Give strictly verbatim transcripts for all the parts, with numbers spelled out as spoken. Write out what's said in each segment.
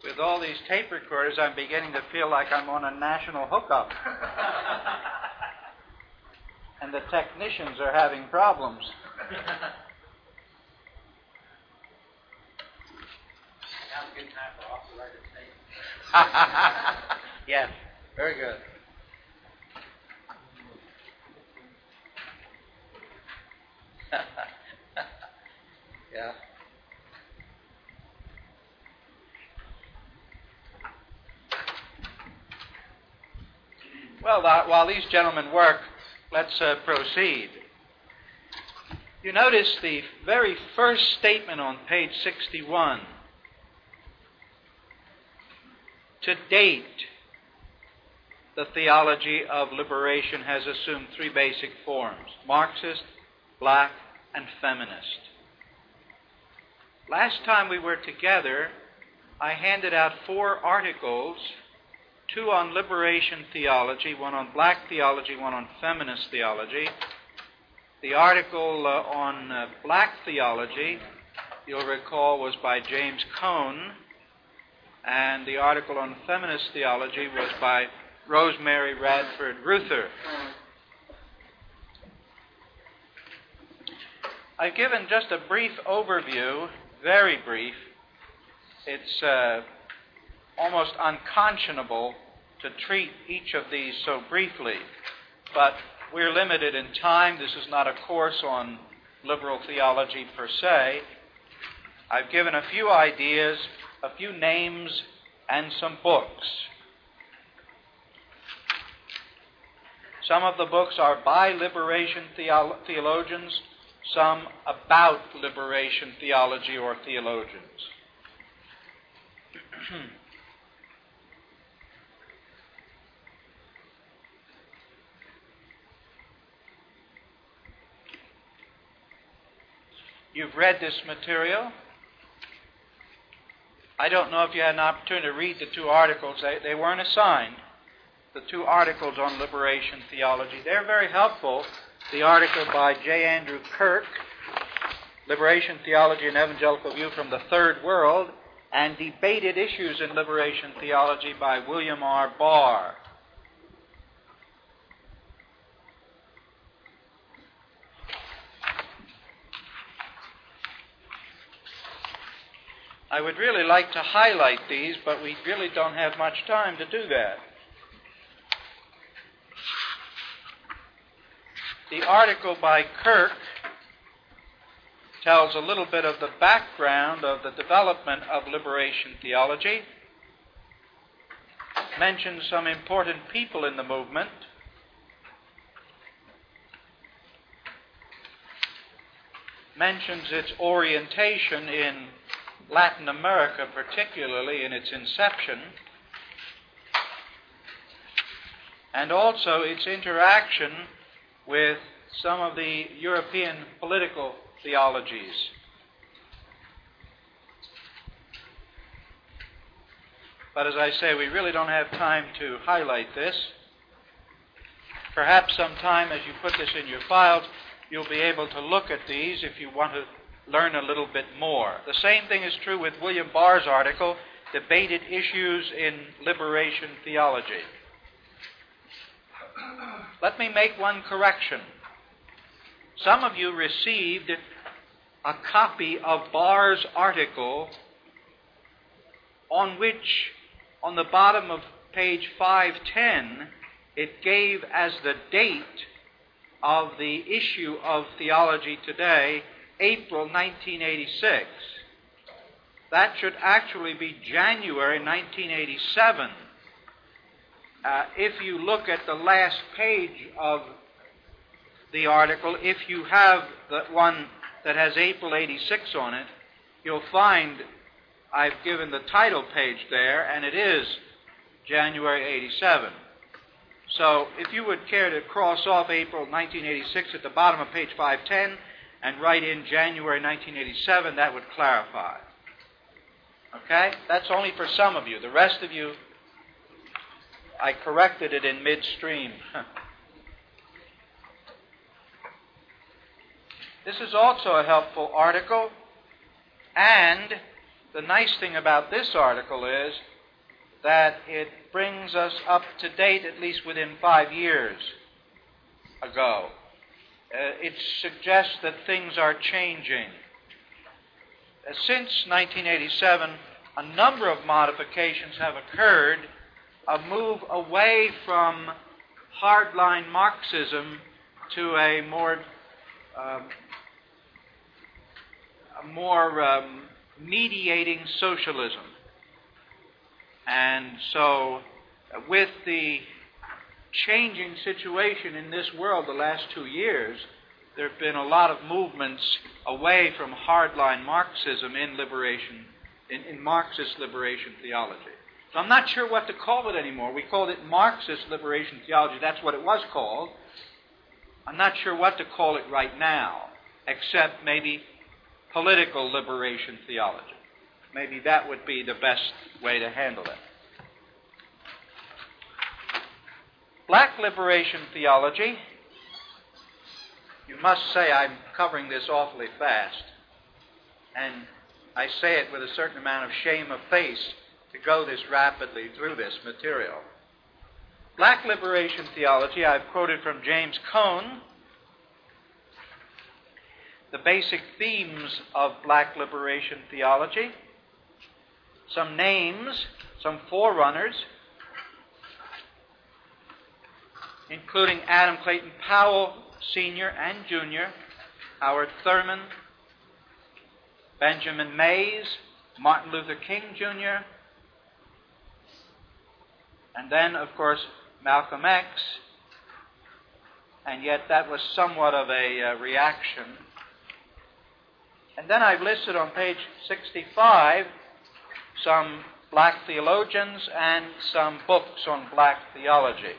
with all these tape recorders, I'm beginning to feel like I'm on a national hookup. And the technicians are having problems. Now's a good time for operator tape. Yes, very good. Yeah. Well, uh, while these gentlemen work, let's uh, proceed. You notice the very first statement on page sixty-one. To date, the theology of liberation has assumed three basic forms: Marxist, black, and feminist. Last time we were together, I handed out four articles, two on liberation theology, one on black theology, one on feminist theology. The article uh, on uh, black theology, you'll recall, was by James Cone, and the article on feminist theology was by Rosemary Radford Ruther. I've given just a brief overview, very brief. It's uh, almost unconscionable to treat each of these so briefly, but we're limited in time. This is not a course on liberal theology per se. I've given a few ideas, a few names, and some books. Some of the books are by liberation theolo- theologians, some about liberation theology or theologians. You've read this material. I don't know if you had an opportunity to read the two articles. They, they weren't assigned. The two articles on liberation theology. They're very helpful. The article by J. Andrew Kirk, Liberation Theology and Evangelical View from the Third World, and Debated Issues in Liberation Theology by William R. Barr. I would really like to highlight these, but we really don't have much time to do that. The article by Kirk tells a little bit of the background of the development of liberation theology, mentions some important people in the movement, mentions its orientation in Latin America, particularly in its inception, and also its interaction with some of the European political theologies. But as I say, we really don't have time to highlight this. Perhaps sometime as you put this in your files, you'll be able to look at these if you want to learn a little bit more. The same thing is true with William Barr's article, Debated Issues in Liberation Theology. Let me make one correction. Some of you received a copy of Barr's article on which, on the bottom of page five ten, it gave as the date of the issue of Theology Today, April nineteen eighty-six. That should actually be January nineteen eighty-seven. Uh, if you look at the last page of the article, if you have the one that has April eighty-six on it, you'll find I've given the title page there, and it is January eighty-seven. So if you would care to cross off April nineteen eighty-six at the bottom of page five ten and write in January nineteen eighty-seven, that would clarify. Okay? That's only for some of you. The rest of you, I corrected it in midstream. This is also a helpful article, and the nice thing about this article is that it brings us up to date, at least within five years ago. Uh, it suggests that things are changing. Uh, since nineteen eighty-seven, a number of modifications have occurred, a move away from hardline Marxism to a more, um, a more um, mediating socialism. And so, uh, with the changing situation in this world the last two years, there have been a lot of movements away from hardline Marxism in liberation, in, in Marxist liberation theology. So I'm not sure what to call it anymore. We called it Marxist liberation theology. That's what it was called. I'm not sure what to call it right now, except maybe political liberation theology. Maybe that would be the best way to handle it. Black liberation theology, you must say I'm covering this awfully fast, and I say it with a certain amount of shame of face to go this rapidly through this material. Black liberation theology, I've quoted from James Cone, the basic themes of black liberation theology, some names, some forerunners, including Adam Clayton Powell, Senior and Junior, Howard Thurman, Benjamin Mays, Martin Luther King, Junior, and then, of course, Malcolm X, and yet that was somewhat of a uh, reaction. And then I've listed on page sixty-five some black theologians and some books on black theology.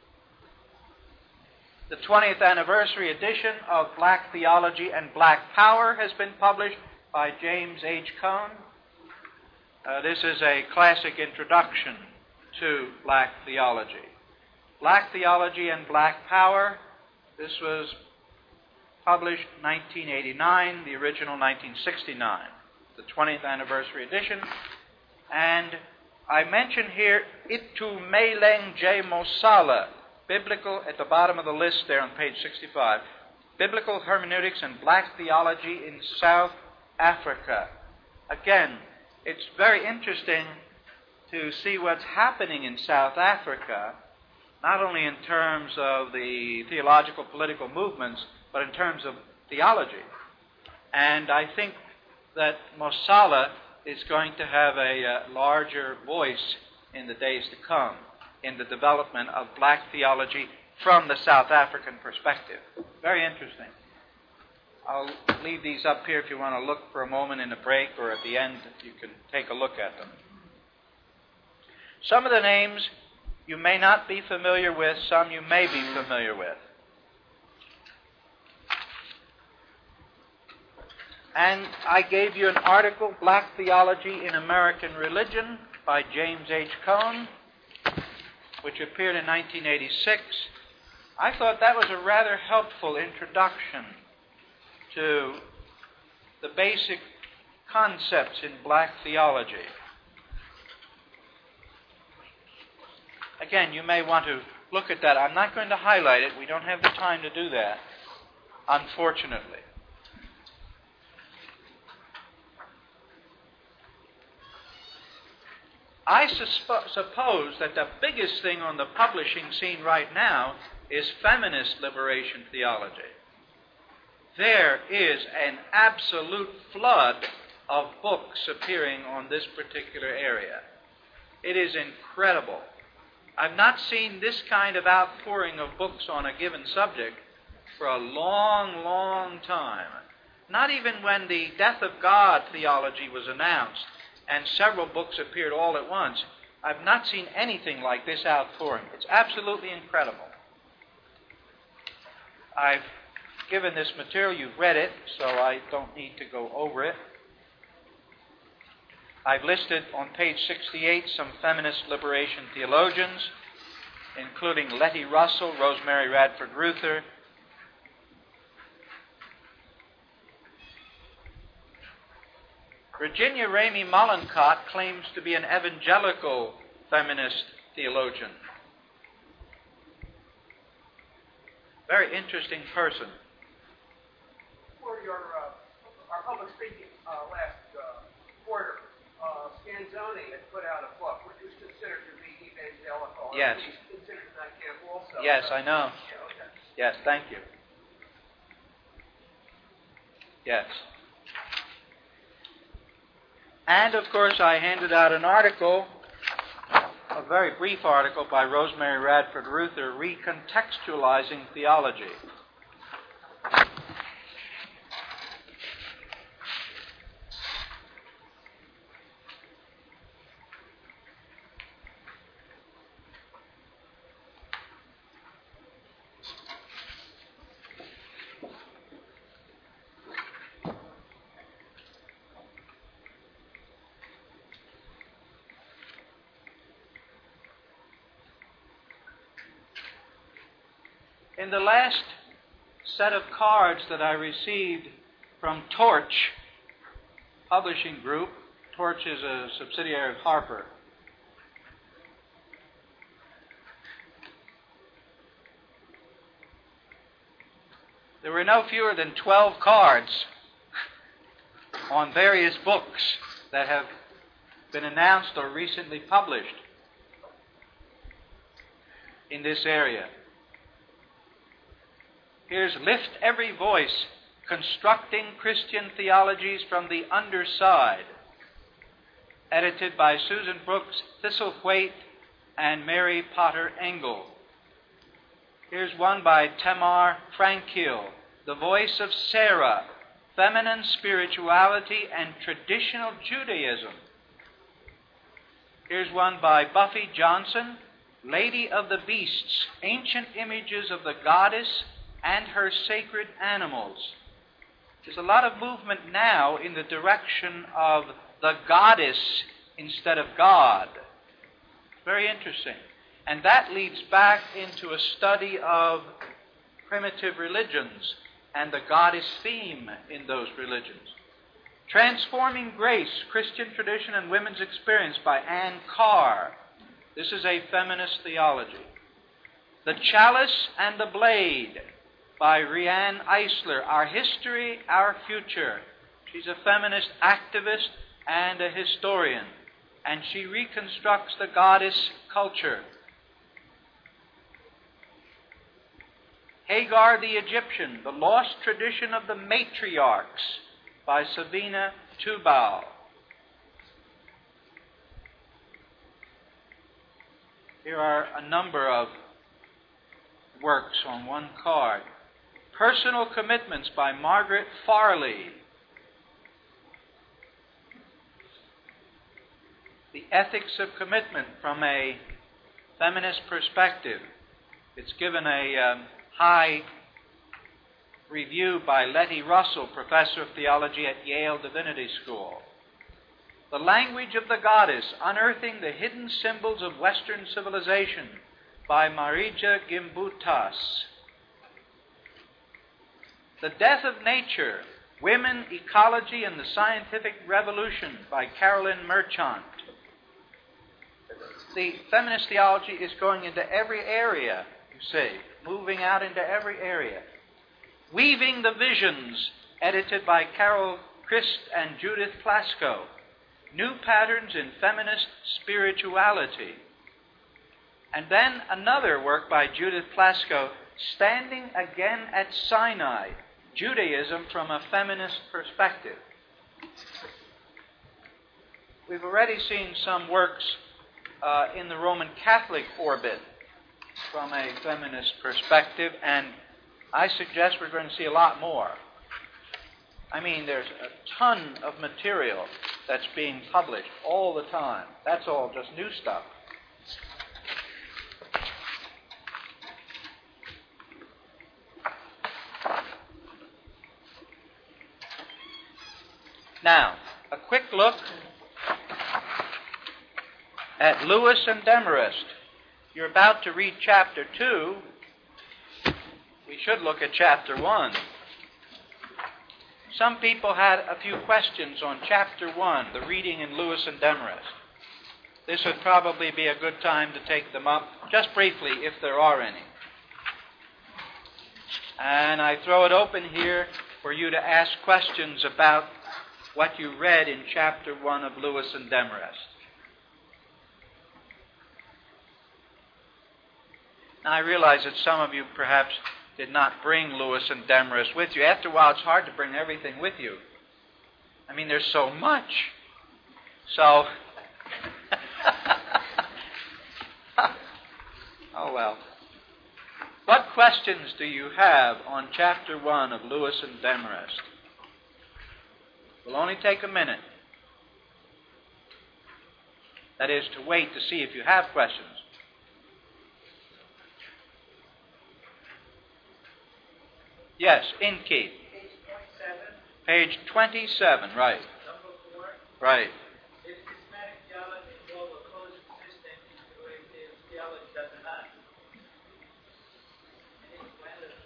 The twentieth anniversary edition of Black Theology and Black Power has been published by James H. Cone. Uh, this is a classic introduction to black theology. Black Theology and Black Power, this was published nineteen eighty-nine, the original nineteen sixty-nine, the twentieth anniversary edition. And I mention here Itumeleng J. Mosala, Biblical, at the bottom of the list there on page sixty-five, Biblical Hermeneutics and Black Theology in South Africa. Again, it's very interesting to see what's happening in South Africa, not only in terms of the theological political movements, but in terms of theology. And I think that Mosala is going to have a uh, larger voice in the days to come in the development of black theology from the South African perspective. Very interesting. I'll leave these up here if you want to look for a moment in a break, or at the end you can take a look at them. Some of the names you may not be familiar with, some you may be familiar with. And I gave you an article, Black Theology in American Religion, by James H. Cone, which appeared in nineteen eighty-six. I thought that was a rather helpful introduction to the basic concepts in black theology. Again, you may want to look at that. I'm not going to highlight it. We don't have the time to do that, unfortunately. I susp- suppose that the biggest thing on the publishing scene right now is feminist liberation theology. There is an absolute flood of books appearing on this particular area. It is incredible. I've not seen this kind of outpouring of books on a given subject for a long, long time. Not even when the death of God theology was announced and several books appeared all at once, I've not seen anything like this outpouring. It's absolutely incredible. I've given this material, you've read it, so I don't need to go over it. I've listed on page sixty-eight some feminist liberation theologians, including Letty Russell, Rosemary Radford Ruther, Virginia Ramey Mollenkott claims to be an evangelical feminist theologian. Very interesting person. For your uh, our public speaking uh, last uh, quarter, uh, Scanzoni had put out a book which was considered to be evangelical. Yes. He's considered in that camp also. Yes, I know. Yeah, okay. Yes, thank you. Yes. And, of course, I handed out an article, a very brief article by Rosemary Radford Ruther, Recontextualizing Theology. In the last set of cards that I received from Torch Publishing Group, Torch is a subsidiary of Harper, there were no fewer than twelve cards on various books that have been announced or recently published in this area. Here's Lift Every Voice, Constructing Christian Theologies from the Underside, edited by Susan Brooks Thistlethwaite and Mary Potter Engel. Here's one by Tamar Frankiel, The Voice of Sarah, Feminine Spirituality and Traditional Judaism. Here's one by Buffy Johnson, Lady of the Beasts, Ancient Images of the Goddess and Her Sacred Animals. There's a lot of movement now in the direction of the goddess instead of God. Very interesting. And that leads back into a study of primitive religions and the goddess theme in those religions. Transforming Grace, Christian Tradition and Women's Experience by Ann Carr. This is a feminist theology. The Chalice and the Blade by Rianne Eisler, Our History, Our Future. She's a feminist activist and a historian, and she reconstructs the goddess culture. Hagar the Egyptian, The Lost Tradition of the Matriarchs by Sabina Tubal. Here are a number of works on one card. Personal Commitments by Margaret Farley. The Ethics of Commitment from a Feminist Perspective. It's given a um, high review by Letty Russell, Professor of Theology at Yale Divinity School. The Language of the Goddess, Unearthing the Hidden Symbols of Western Civilization by Marija Gimbutas. The Death of Nature, Women, Ecology, and the Scientific Revolution by Carolyn Merchant. The feminist theology is going into every area, you see, moving out into every area. Weaving the Visions, edited by Carol Christ and Judith Plasko. New Patterns in Feminist Spirituality. And then another work by Judith Plasko, Standing Again at Sinai, Judaism from a Feminist Perspective. We've already seen some works uh, in the Roman Catholic orbit from a feminist perspective, and I suggest we're going to see a lot more. I mean, there's a ton of material that's being published all the time. That's all just new stuff. Now, a quick look at Lewis and Demarest. You're about to read chapter two. We should look at chapter one. some people had a few questions on chapter one, the reading in Lewis and Demarest. This would probably be a good time to take them up, just briefly, if there are any. And I throw it open here for you to ask questions about what you read in chapter one of Lewis and Demarest. Now, I realize that some of you perhaps did not bring Lewis and Demarest with you. After a while, it's hard to bring everything with you. I mean, there's so much. So, oh well. What questions do you have on chapter one of Lewis and Demarest? We'll only take a minute. That is, to wait to see if you have questions. Yes, in key. Page twenty-seven. Page twenty-seven, right. Number four. Right. If systematic theology involves a closed system, integrated theology does not. And it's when the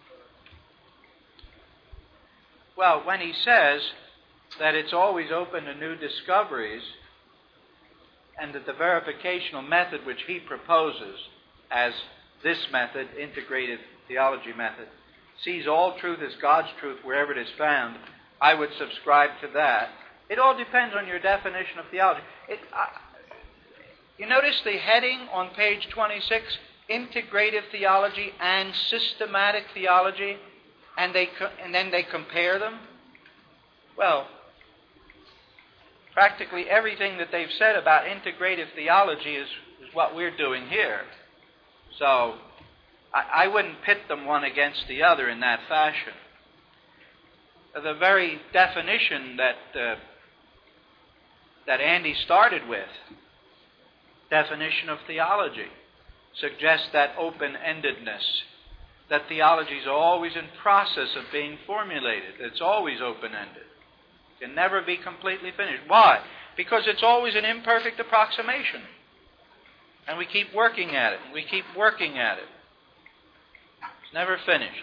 Well, when he says that it's always open to new discoveries, and that the verificational method which he proposes as this method, integrated theology method, sees all truth as God's truth wherever it is found, I would subscribe to that. It all depends on your definition of theology. It, uh, you notice the heading on page twenty-six, integrative theology and systematic theology, and they co- and then they compare them? Well, practically everything that they've said about integrative theology is, is what we're doing here. So, I, I wouldn't pit them one against the other in that fashion. The very definition that uh, that Andy started with, definition of theology, suggests that open-endedness, that theology is always in process of being formulated. It's always open-ended. It can never be completely finished. Why? Because it's always an imperfect approximation. And we keep working at it. We keep working at it. It's never finished.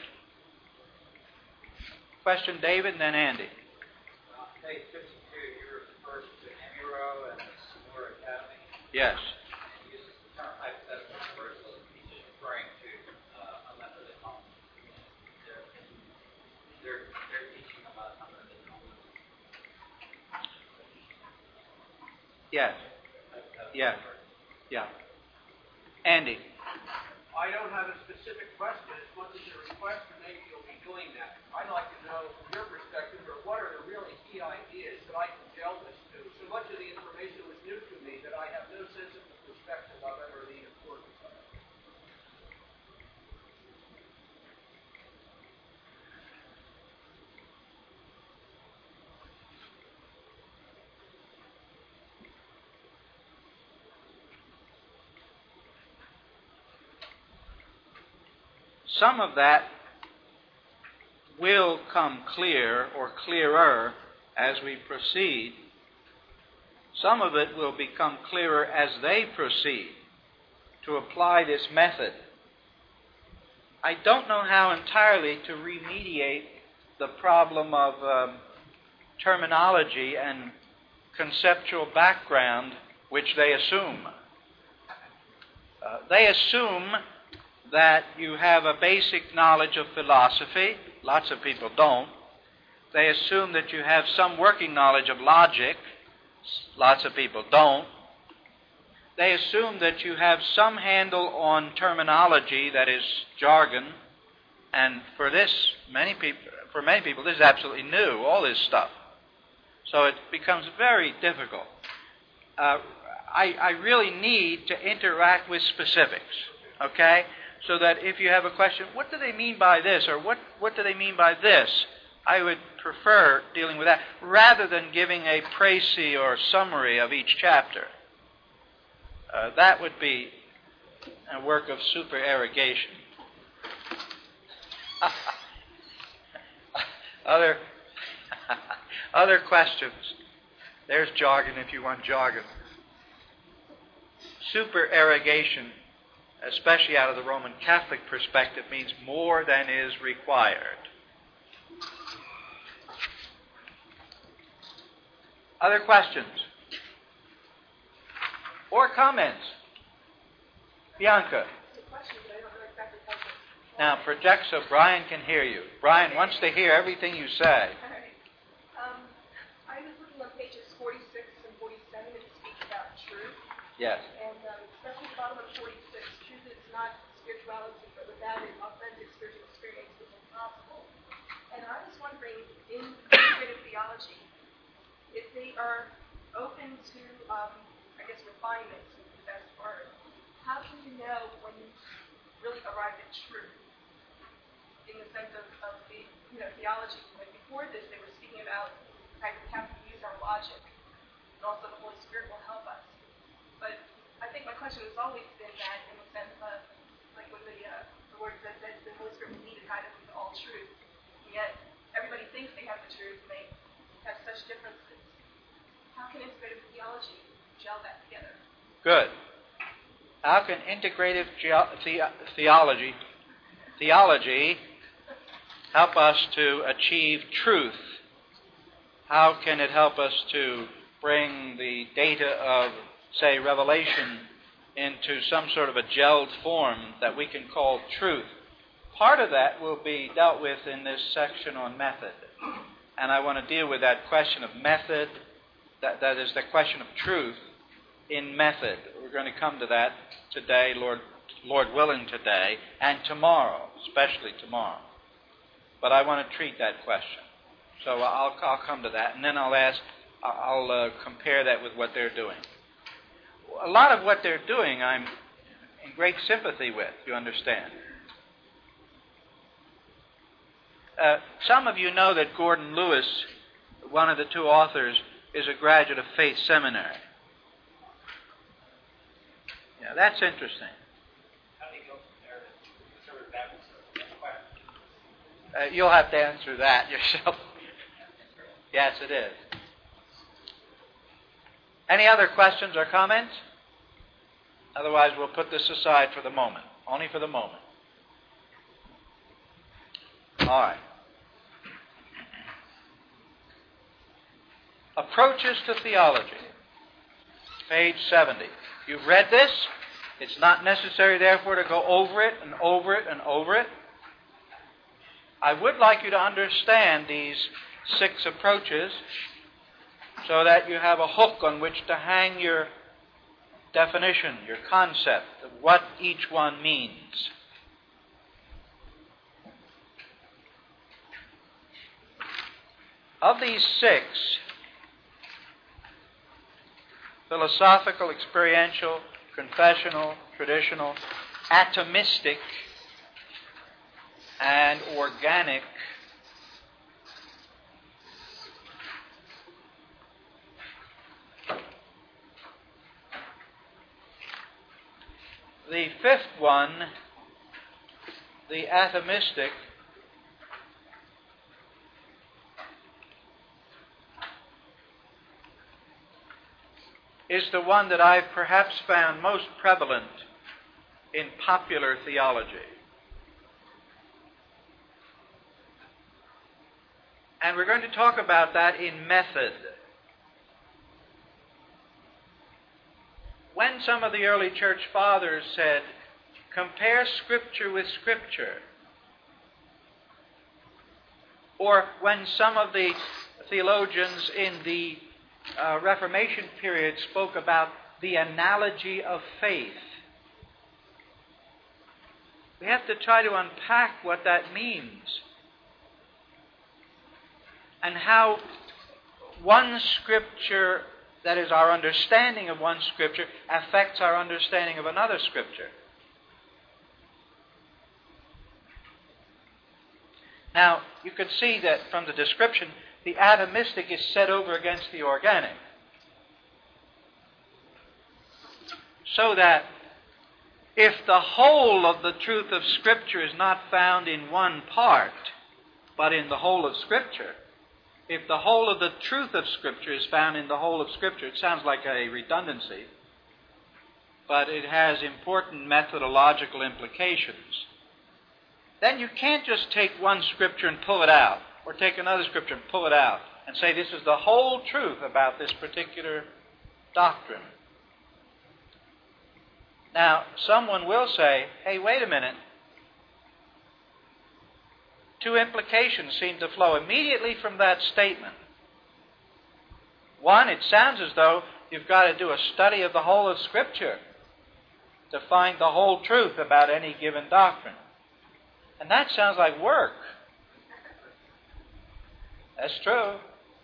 Question, David, and then Andy. Uh, page fifty-two, you refer to Emiro and the Samora Academy. Yes. And you use the term hypothetical universalism. He's just referring to uh, a method at home. They're, they're, they're teaching about a method at home. Yes. Yeah. Yeah. Andy. I don't have a specific question as much as a request, and maybe you'll be doing that. I'd like to know from your perspective, or what are the really key ideas that I can gel this to? So much of the information was new to me that I have no sense of the perspective of it or the importance of it. Some of that will come clear or clearer as we proceed. Some of it will become clearer as they proceed to apply this method. I don't know how entirely to remediate the problem of um, terminology and conceptual background which they assume. Uh, they assume that you have a basic knowledge of philosophy. Lots of people don't. They assume that you have some working knowledge of logic. Lots of people don't. They assume that you have some handle on terminology, that is jargon. And for this, many people, for many people, this is absolutely new, all this stuff. So it becomes very difficult. Uh, I, I really need to interact with specifics, okay? So that if you have a question, what do they mean by this, or what, what do they mean by this? I would prefer dealing with that, rather than giving a précis or summary of each chapter. Uh, that would be a work of supererogation. other, other questions? There's jargon if you want jargon. Supererogation, especially out of the Roman Catholic perspective, means more than is required. Other questions? Or comments? Bianca. Now project so Brian can hear you. Brian wants to hear everything you say. All right. Um, I was looking on pages forty-six and forty-seven. It speaks about truth. Yes. And um, especially the bottom of forty-six, truth is not spirituality, but without it, authentic spiritual experience is impossible. And I was wondering, in integrative theology, if they are open to, um, I guess, refinement is the best word. How can you know when you really arrive at truth? In the sense of, of the, you know, theology. Like before this, they were speaking about how we have to use our logic, and also the Holy Spirit will help us. But I think my question has always been that in the sense of, like when the, uh, the word says that the Holy Spirit will lead and guide us into all truth, and yet everybody thinks they have the truth, and they have such differences. How can integrative theology gel that together? Good. How can integrative ge- the- theology theology help us to achieve truth? How can it help us to bring the data of, say, Revelation into some sort of a gelled form that we can call truth? Part of that will be dealt with in this section on method. And I want to deal with that question of method, that, that is the question of truth in method. We're going to come to that today, Lord, Lord willing today, and tomorrow, especially tomorrow. But I want to treat that question. So I'll, I'll come to that, and then I'll ask, I'll uh, compare that with what they're doing. A lot of what they're doing I'm in great sympathy with, you understand. Uh, some of you know that Gordon Lewis, one of the two authors, is a graduate of Faith Seminary. Yeah, that's interesting. How do you go from there to conservative Baptist? Uh, you'll have to answer that yourself. Yes, it is. Any other questions or comments? Otherwise, we'll put this aside for the moment. Only for the moment. All right. Approaches to theology. Page seventy. You've read this. It's not necessary, therefore, to go over it and over it and over it. I would like you to understand these six approaches so that you have a hook on which to hang your definition, your concept of what each one means. Of these six, philosophical, experiential, confessional, traditional, atomistic, and organic, the fifth one, the atomistic, is the one that I've perhaps found most prevalent in popular theology. And we're going to talk about that in method. When some of the early church fathers said, compare Scripture with Scripture, or when some of the theologians in the uh, Reformation period spoke about the analogy of faith, we have to try to unpack what that means, and how one Scripture, that is, our understanding of one Scripture, affects our understanding of another Scripture. Now, you can see that from the description, the atomistic is set over against the organic. So that if the whole of the truth of Scripture is not found in one part, but in the whole of Scripture, if the whole of the truth of Scripture is found in the whole of Scripture, it sounds like a redundancy, but it has important methodological implications. Then you can't just take one Scripture and pull it out, or take another Scripture and pull it out, and say this is the whole truth about this particular doctrine. Now, someone will say, hey, wait a minute. Two implications seem to flow immediately from that statement. One, it sounds as though you've got to do a study of the whole of Scripture to find the whole truth about any given doctrine. And that sounds like work. That's true.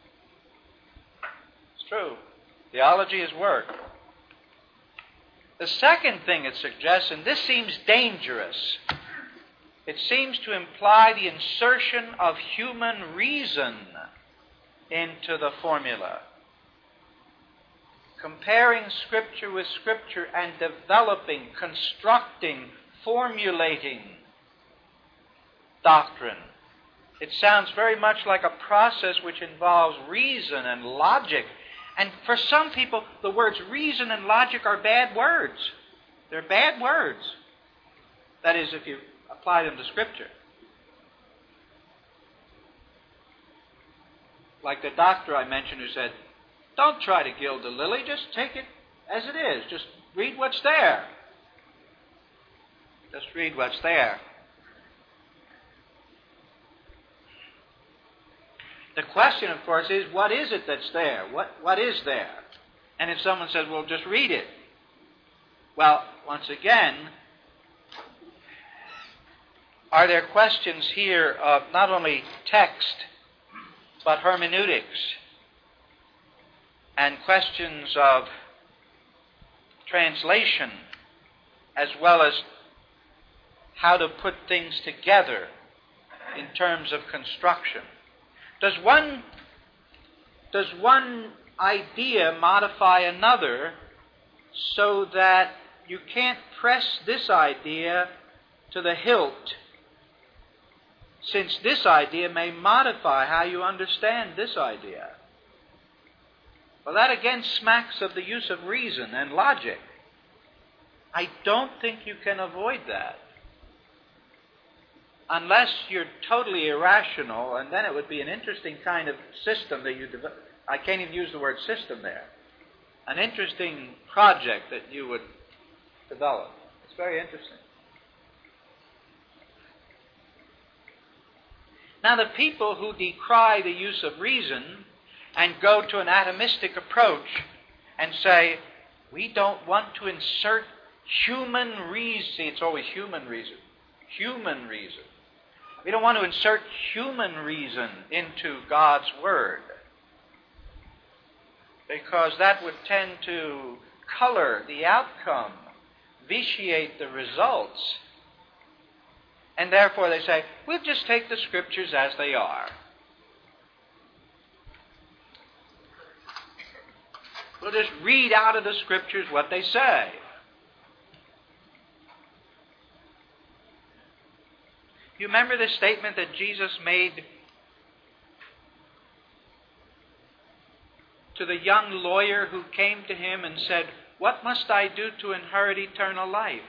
It's true. Theology is work. The second thing it suggests, and this seems dangerous, it seems to imply the insertion of human reason into the formula. Comparing Scripture with Scripture and developing, constructing, formulating doctrine. It sounds very much like a process which involves reason and logic. And for some people, the words reason and logic are bad words. They're bad words. That is, if you apply them to Scripture. Like the doctor I mentioned who said, don't try to gild the lily, just take it as it is. Just read what's there. Just read what's there. The question, of course, is what is it that's there? What What is there? And if someone says, well, just read it. Well, once again, are there questions here of not only text, but hermeneutics, and questions of translation, as well as how to put things together in terms of construction? Does one, does one idea modify another so that you can't press this idea to the hilt, since this idea may modify how you understand this idea? Well, that again smacks of the use of reason and logic. I don't think you can avoid that. Unless you're totally irrational, and then it would be an interesting kind of system that you develop. I can't even use the word system there. An interesting project that you would develop. It's very interesting. Now, the people who decry the use of reason and go to an atomistic approach and say, we don't want to insert human reason. See, it's always human reason. Human reason. We don't want to insert human reason into God's Word, because that would tend to color the outcome, vitiate the results. And therefore they say, we'll just take the Scriptures as they are. We'll just read out of the Scriptures what they say. You remember the statement that Jesus made to the young lawyer who came to him and said, what must I do to inherit eternal life?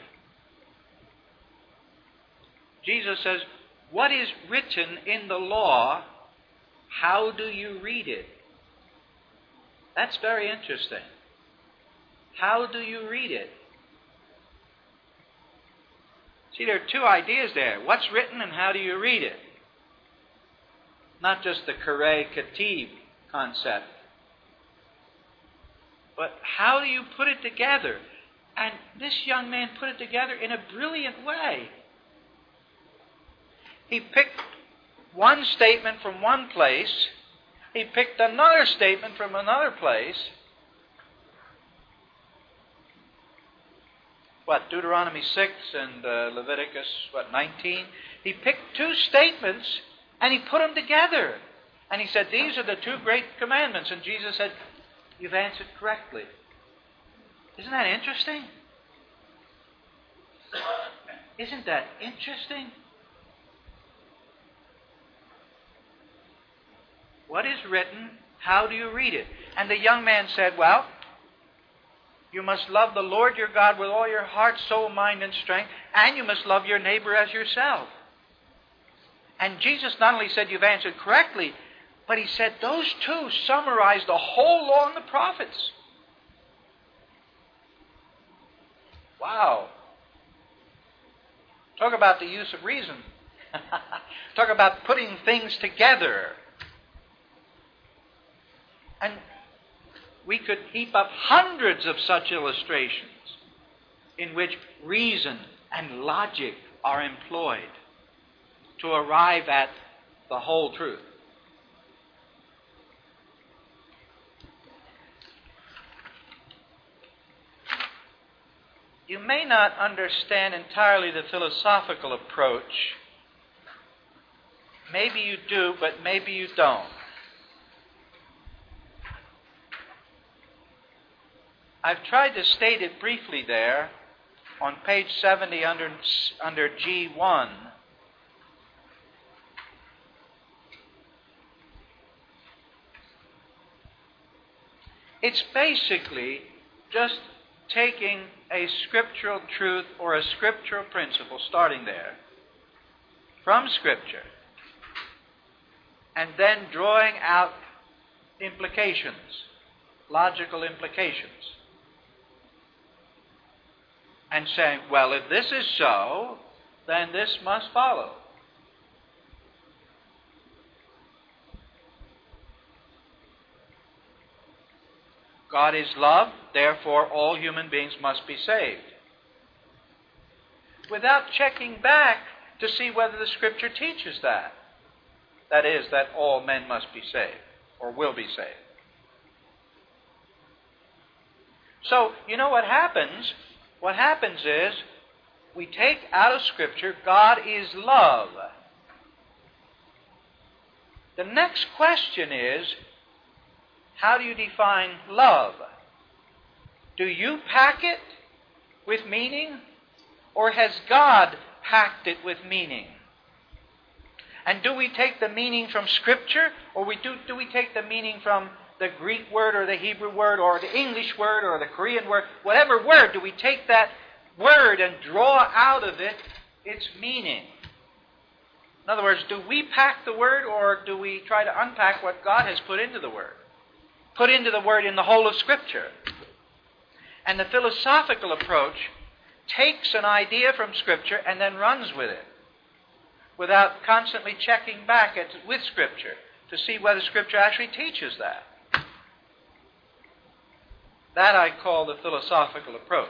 Jesus says, what is written in the law? How do you read it? That's very interesting. How do you read it? See, there are two ideas there. What's written and how do you read it? Not just the Kare Ketib concept. But how do you put it together? And this young man put it together in a brilliant way. He picked one statement from one place. He picked another statement from another place. What, Deuteronomy six and uh, Leviticus, what, nineteen? He picked two statements and he put them together. And he said, these are the two great commandments. And Jesus said, you've answered correctly. Isn't that interesting? Isn't that interesting? What is written? How do you read it? And the young man said, well, you must love the Lord your God with all your heart, soul, mind, and strength, and you must love your neighbor as yourself. And Jesus not only said you've answered correctly, But he said those two summarize the whole law and the prophets. Wow. Talk about the use of reason. Talk about putting things together. And we could heap up hundreds of such illustrations in which reason and logic are employed to arrive at the whole truth. You may not understand entirely the philosophical approach. Maybe you do, but maybe you don't. I've tried to state it briefly there on page seventy under, under G one. It's basically just taking a scriptural truth or a scriptural principle, starting there, from Scripture, and then drawing out implications, logical implications, and saying, well, if this is so, then this must follow. God is love, therefore all human beings must be saved. Without checking back to see whether the Scripture teaches that. That is, that all men must be saved, or will be saved. So, you know what happens? What happens is, we take out of Scripture, God is love. The next question is, how do you define love? Do you pack it with meaning, or has God packed it with meaning? And do we take the meaning from Scripture, or we do, do we take the meaning from the Greek word or the Hebrew word or the English word or the Korean word? Whatever word, do we take that word and draw out of it its meaning? In other words, do we pack the word, or do we try to unpack what God has put into the word? Put into the word in the whole of Scripture. And the philosophical approach takes an idea from Scripture and then runs with it, without constantly checking back at, with Scripture to see whether Scripture actually teaches that. That I call the philosophical approach.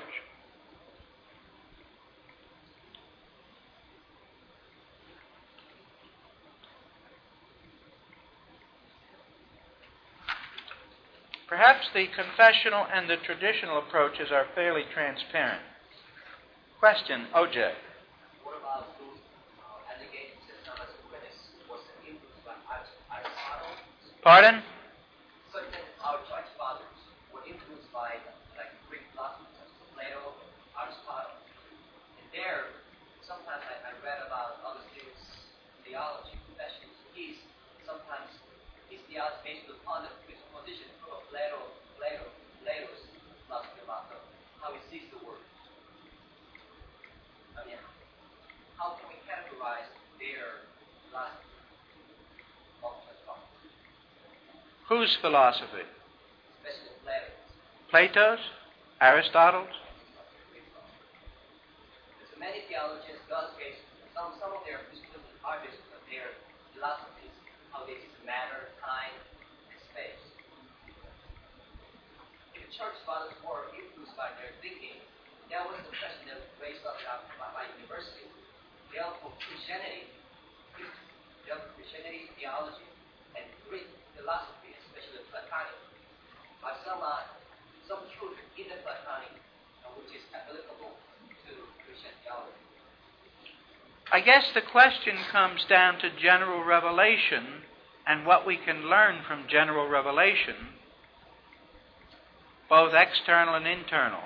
Perhaps the confessional and the traditional approaches are fairly transparent. Question, O J. What about those uh, allegations that Thomas Aquinas was influenced by Aristotle? Pardon? Certain our church fathers were influenced by like Greek philosophers, Plato, Aristotle. And there, sometimes I, I read about Augustine's theology, confessions. He's sometimes his theology based upon the presupposition of Plato, Plato, Plato's philosophy about the, how he sees the world. I mean, how can we categorize their philosophy of thought? Whose philosophy? Especially Plato's. Plato's? Aristotle's? There's many theologians, God's case, some, some of their artists of their philosophies, how they see matter, time, and space. If the church fathers were influenced by their thinking, that was the question that was raised up by my university. They all for Christianity, they all for Christianity, theology, and Greek philosophy, especially Platonic. But some uh, some truth in the Platonic, uh, which is applicable to Christian theology. I guess the question comes down to general revelation and what we can learn from general revelation, both external and internal.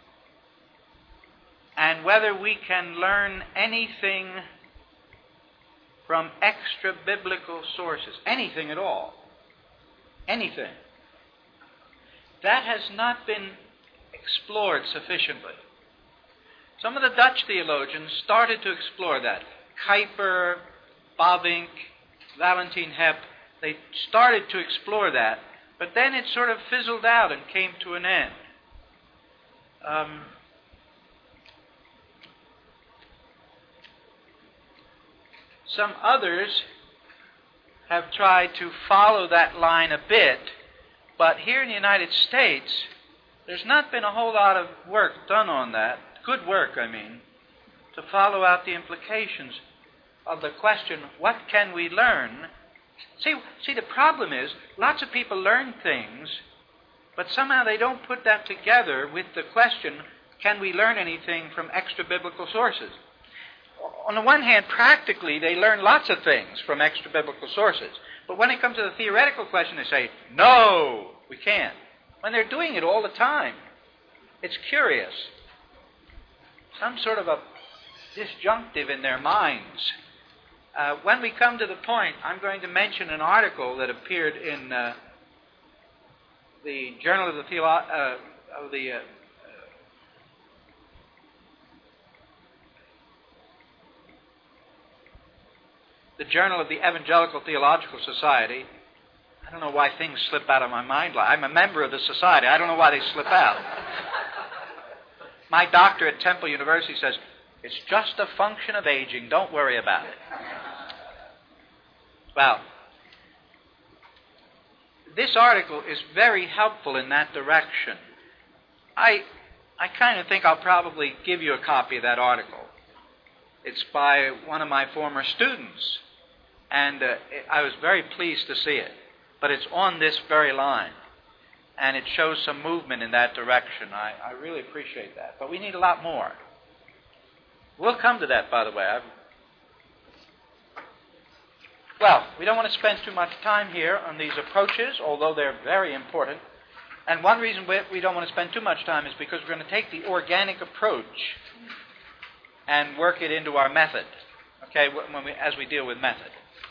And whether we can learn anything from extra-biblical sources, anything at all, anything. That has not been explored sufficiently. Some of the Dutch theologians started to explore that. Kuyper, Bavinck, Valentin Hepp, they started to explore that, but then it sort of fizzled out and came to an end. Um, some others have tried to follow that line a bit, but here in the United States, there's not been a whole lot of work done on that, good work, I mean, to follow out the implications of the question, what can we learn? See, see, the problem is, lots of people learn things, but somehow they don't put that together with the question, can we learn anything from extra-biblical sources? On the one hand, practically, they learn lots of things from extra-biblical sources. But when it comes to the theoretical question, they say, no, we can't. When they're doing it all the time. It's curious. Some sort of a disjunctive in their minds. Uh, when we come to the point, I'm going to mention an article that appeared in uh, the Journal of the Theolo- uh, of the uh, the Journal of the Evangelical Theological Society. I don't know why things slip out of my mind. I'm a member of the society. I don't know why they slip out. My doctor at Temple University says, it's just a function of aging. Don't worry about it. Well, this article is very helpful in that direction. I, I kind of think I'll probably give you a copy of that article. It's by one of my former students, and uh, it, I was very pleased to see it. But it's on this very line, and it shows some movement in that direction. I, I really appreciate that. But we need a lot more. We'll come to that, by the way. I've... Well, we don't want to spend too much time here on these approaches, although they're very important. And one reason we, we don't want to spend too much time is because we're going to take the organic approach and work it into our method, okay, when we, as we deal with method.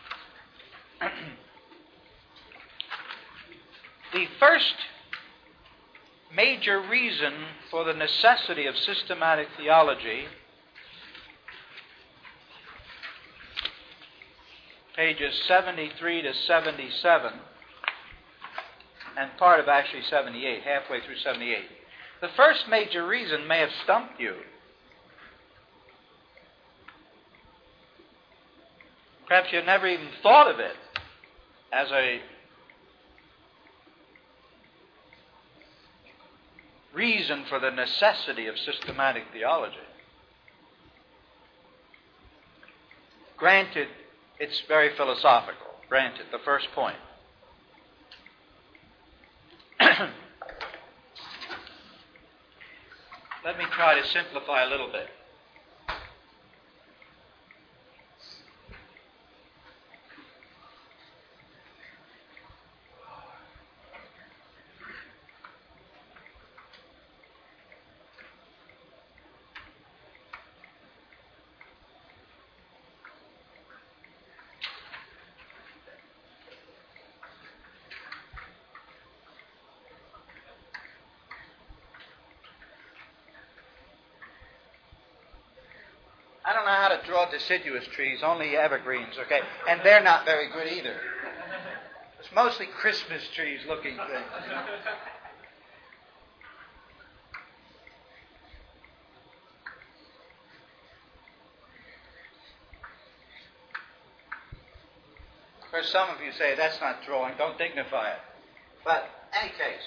The first major reason for the necessity of systematic theology, pages seventy-three to seventy-seven, and part of actually seventy-eight, halfway through seventy-eight. The first major reason may have stumped you. Perhaps you never even thought of it as a reason for the necessity of systematic theology. Granted, it's very philosophical. Granted, the first point. Let me try to simplify a little bit. I don't know how to draw deciduous trees, only evergreens, okay? And they're not very good either. It's mostly Christmas trees looking things. Of course, some of you say, that's not drawing, don't dignify it. But, in any case,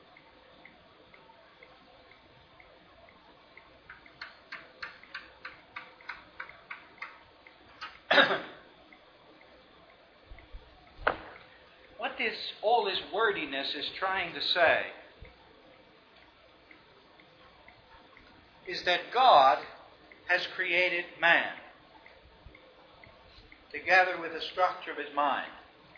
what this, all this wordiness is trying to say is that God has created man together with the structure of his mind.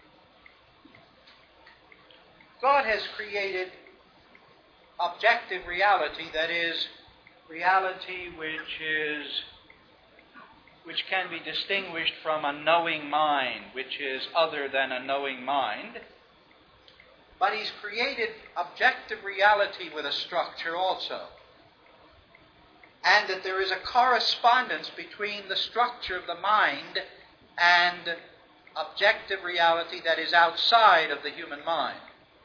God has created objective reality, that is, reality which is which can be distinguished from a knowing mind, which is other than a knowing mind. But he's created objective reality with a structure also. And that there is a correspondence between the structure of the mind and objective reality that is outside of the human mind,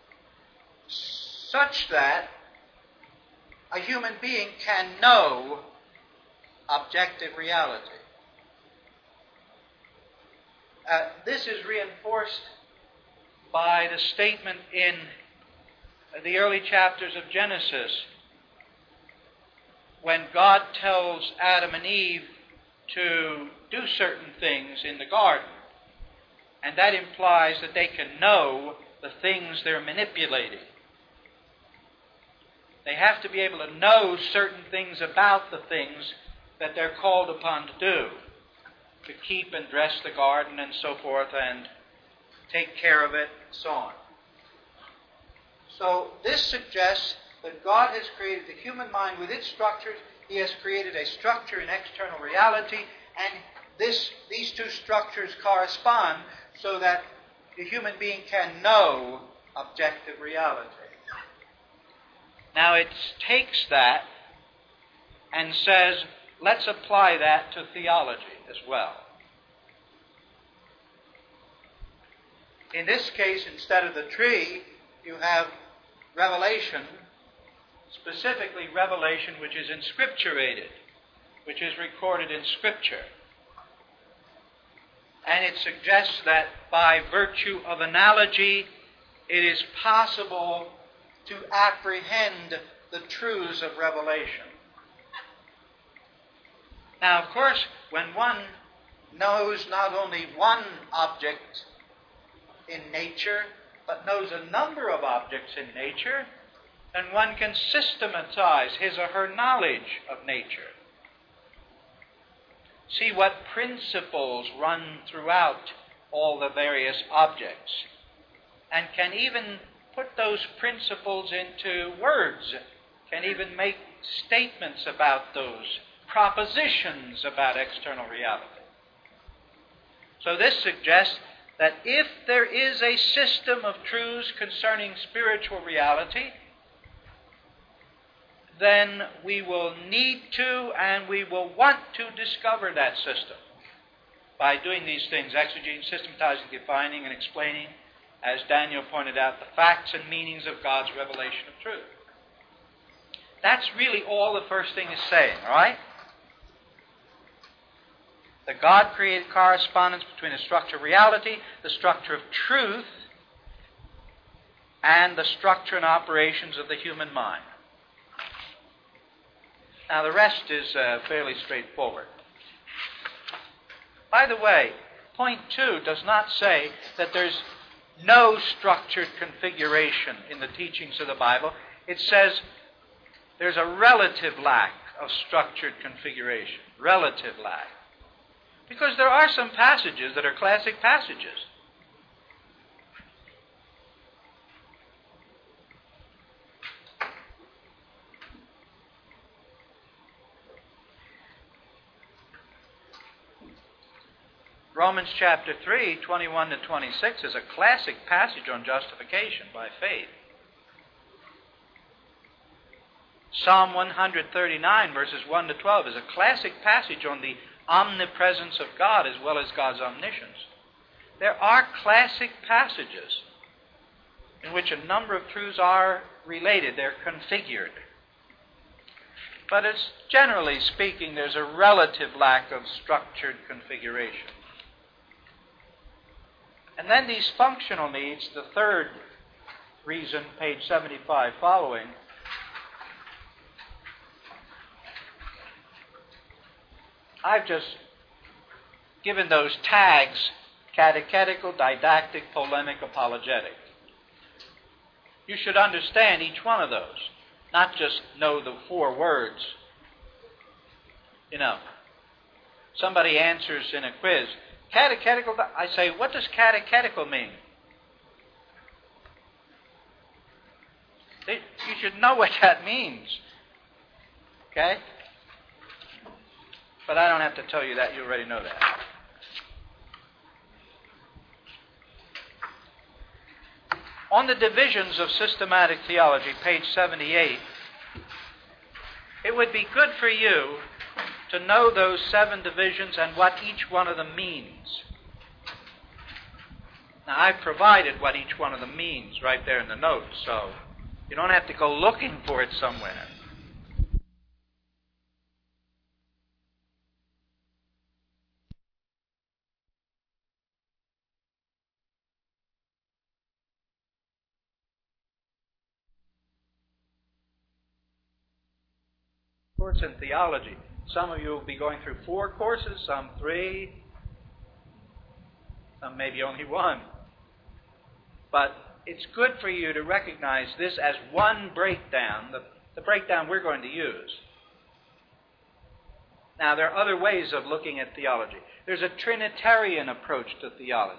such that a human being can know objective reality. Uh, this is reinforced by the statement in the early chapters of Genesis when God tells Adam and Eve to do certain things in the garden. And that implies that they can know the things they're manipulating. They have to be able to know certain things about the things that they're called upon to do, to keep and dress the garden and so forth and take care of it and so on. So this suggests that God has created the human mind with its structures. He has created a structure in external reality, and this, these two structures correspond so that the human being can know objective reality. Now it takes that and says, let's apply that to theology as well. In this case, instead of the tree, you have revelation, specifically revelation which is inscripturated, which is recorded in Scripture. And it suggests that by virtue of analogy, it is possible to apprehend the truths of revelation. Now, of course, when one knows not only one object in nature, but knows a number of objects in nature, then one can systematize his or her knowledge of nature. See what principles run throughout all the various objects, and can even put those principles into words, can even make statements about those, propositions about external reality. So this suggests that if there is a system of truths concerning spiritual reality, then we will need to and we will want to discover that system by doing these things, exegeting, systematizing, defining, and explaining, as Daniel pointed out, the facts and meanings of God's revelation of truth. That's really all the first thing is saying, all right? That God created correspondence between the structure of reality, the structure of truth, and the structure and operations of the human mind. Now, the rest is uh, fairly straightforward. By the way, point two does not say that there's no structured configuration in the teachings of the Bible. It says there's a relative lack of structured configuration. Relative lack. Because there are some passages that are classic passages. Romans chapter three, twenty-one to twenty-six is a classic passage on justification by faith. Psalm one thirty-nine, verses one to twelve, is a classic passage on the omnipresence of God as well as God's omniscience. There are classic passages in which a number of truths are related. They're configured. But it's generally speaking, there's a relative lack of structured configuration. And then these functional needs, the third reason, page seventy-five following, I've just given those tags: catechetical, didactic, polemic, apologetic. You should understand each one of those, not just know the four words. You know, somebody answers in a quiz, catechetical, I say, what does catechetical mean? You should know what that means. Okay? But I don't have to tell you that. You already know that. On the divisions of systematic theology, page seventy-eight, it would be good for you to know those seven divisions and what each one of them means. Now, I've provided what each one of them means right there in the notes, so you don't have to go looking for it somewhere. Course in theology. Some of you will be going through four courses, some three, some maybe only one. But it's good for you to recognize this as one breakdown, the, the breakdown we're going to use. Now, there are other ways of looking at theology. There's a Trinitarian approach to theology.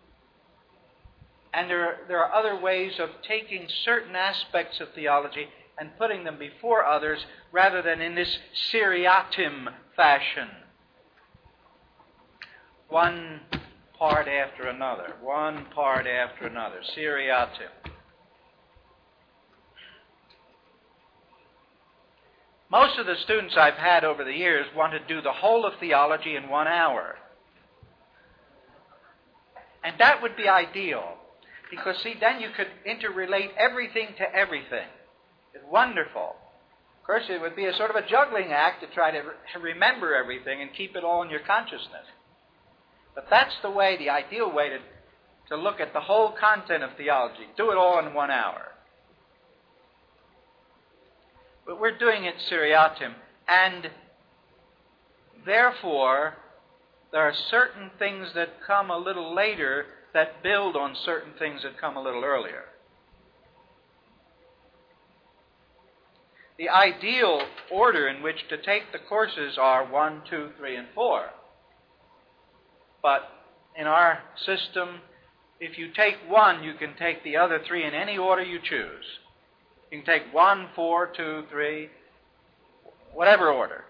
And there are, there are other ways of taking certain aspects of theology and putting them before others rather than in this seriatim fashion. One part after another, one part after another, seriatim. Most of the students I've had over the years want to do the whole of theology in one hour. And that would be ideal, because, see, then you could interrelate everything to everything. It's wonderful. Of course, it would be a sort of a juggling act to try to re- remember everything and keep it all in your consciousness. But that's the way, the ideal way to, to look at the whole content of theology. Do it all in one hour. But we're doing it seriatim, and therefore, there are certain things that come a little later that build on certain things that come a little earlier. The ideal order in which to take the courses are one, two, three, and four. But in our system, if you take one, you can take the other three in any order you choose. You can take one, four, two, three, whatever order.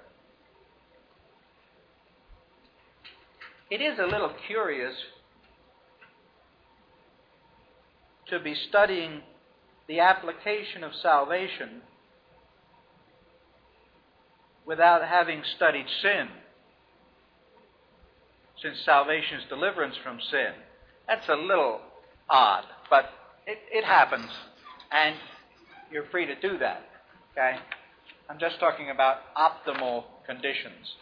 It is a little curious to be studying the application of salvation without having studied sin, since salvation is deliverance from sin. That's a little odd, but it, it happens, and you're free to do that, okay? I'm just talking about optimal conditions.